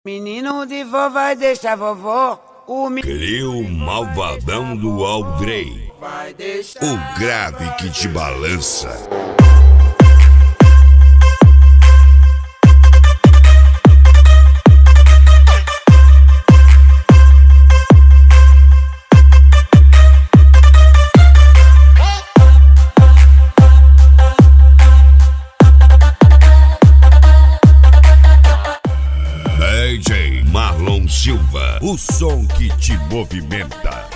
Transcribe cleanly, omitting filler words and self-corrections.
Menino de vó vai deixar vovó. Crio malvadão do Aldrey, o grave que te balança. DJ Marlon Silva, o som que te movimenta.